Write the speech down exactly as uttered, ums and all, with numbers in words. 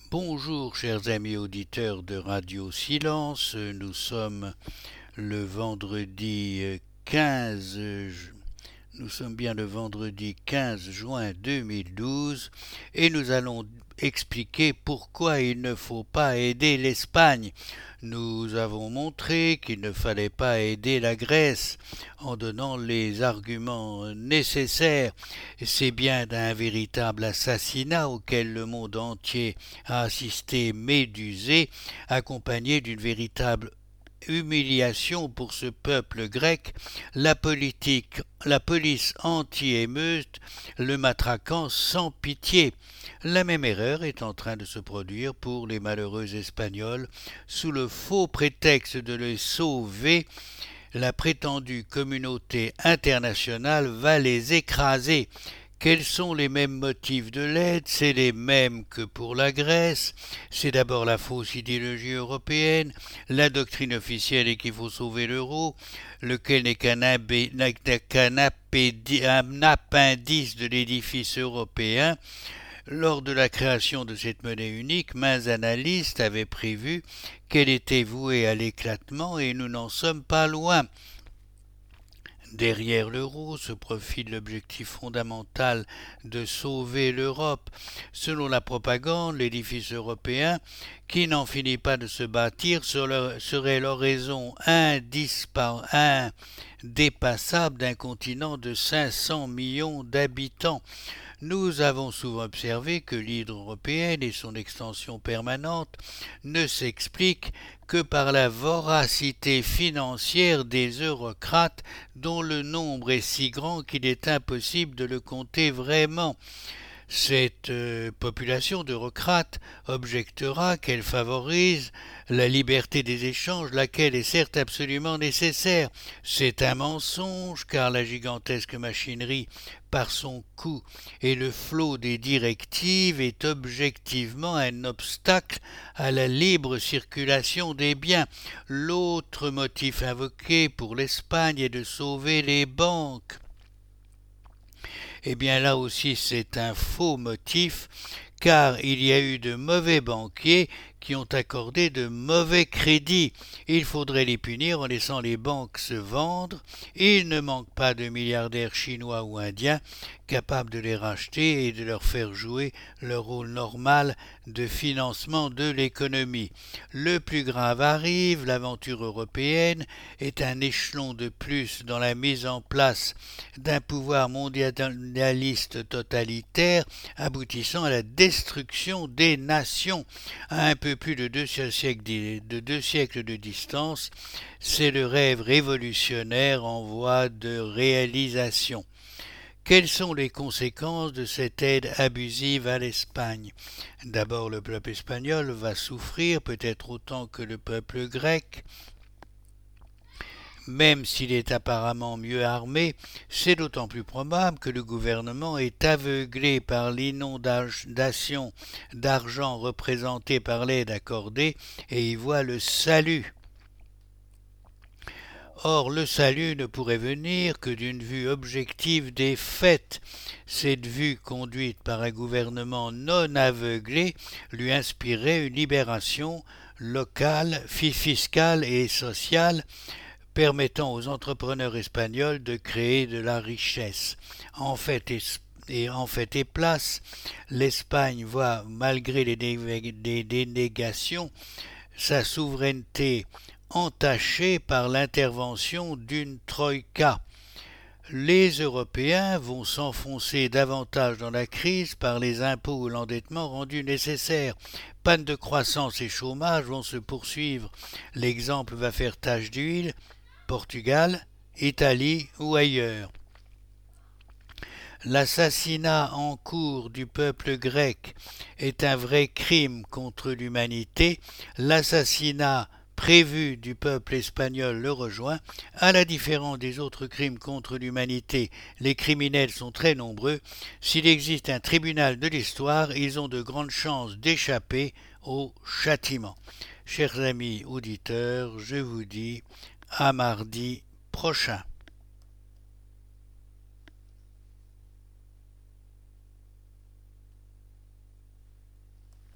Bonjour chers amis auditeurs de Radio Silence, nous sommes le vendredi quinze, nous sommes bien le vendredi quinze juin deux mille douze et nous allons expliquer pourquoi il ne faut pas aider l'Espagne. Nous avons montré qu'il ne fallait pas aider la Grèce en donnant les arguments nécessaires. C'est bien d'un véritable assassinat auquel le monde entier a assisté médusé, accompagné d'une véritable humiliation pour ce peuple grec, la politique, la police anti-émeute le matraquant sans pitié. La même erreur est en train de se produire pour les malheureux Espagnols sous le faux prétexte de les sauver. La prétendue communauté internationale va les écraser. Quels sont les mêmes motifs de l'aide? C'est les mêmes que pour la Grèce. C'est d'abord la fausse idéologie européenne. La doctrine officielle est qu'il faut sauver l'euro, lequel n'est qu'un, abé, qu'un apédi, un appendice de l'édifice européen. Lors de la création de cette monnaie unique, maints analystes avaient prévu qu'elle était vouée à l'éclatement et nous n'en sommes pas loin. Derrière l'euro se profile l'objectif fondamental de sauver l'Europe. Selon la propagande, l'édifice européen, qui n'en finit pas de se bâtir, serait l'oraison indépassable d'un continent de cinq cents millions d'habitants. Nous avons souvent observé que l'hydre européenne et son extension permanente ne s'expliquent que par la voracité financière des eurocrates dont le nombre est si grand qu'il est impossible de le compter vraiment. Cette euh, population d'eurocrates objectera qu'elle favorise la liberté des échanges, laquelle est certes absolument nécessaire. C'est un mensonge, car la gigantesque machinerie, par son coût et le flot des directives, est objectivement un obstacle à la libre circulation des biens. L'autre motif invoqué pour l'Espagne est de sauver les banques. Eh bien là aussi c'est un faux motif, car il y a eu de mauvais banquiers qui ont accordé de mauvais crédits. Il faudrait les punir en laissant les banques se vendre. Il ne manque pas de milliardaires chinois ou indiens capables de les racheter et de leur faire jouer leur rôle normal de financement de l'économie. Le plus grave arrive, l'aventure européenne est un échelon de plus dans la mise en place d'un pouvoir mondialiste totalitaire aboutissant à la destruction des nations. À un peu plus de deux siècles de, deux siècles de distance, c'est le rêve révolutionnaire en voie de réalisation. Quelles sont les conséquences de cette aide abusive à l'Espagne? D'abord, le peuple espagnol va souffrir, peut-être autant que le peuple grec. Même s'il est apparemment mieux armé, c'est d'autant plus probable que le gouvernement est aveuglé par l'inondation d'argent représentée par l'aide accordée et y voit le salut. Or, le salut ne pourrait venir que d'une vue objective des faits. Cette vue, conduite par un gouvernement non aveuglé, lui inspirait une libération locale, fiscale et sociale, permettant aux entrepreneurs espagnols de créer de la richesse. En fait, et en fait et place, l'Espagne voit, malgré les dénégations, sa souveraineté entachée par l'intervention d'une troïka. Les Européens vont s'enfoncer davantage dans la crise par les impôts ou l'endettement rendus nécessaires. Panne de croissance et chômage vont se poursuivre. L'exemple va faire tache d'huile, Portugal, Italie ou ailleurs. L'assassinat en cours du peuple grec est un vrai crime contre l'humanité. L'assassinat prévu du peuple espagnol le rejoint. À la différence des autres crimes contre l'humanité, les criminels sont très nombreux. S'il existe un tribunal de l'histoire, ils ont de grandes chances d'échapper au châtiment. Chers amis auditeurs, je vous dis à mardi prochain.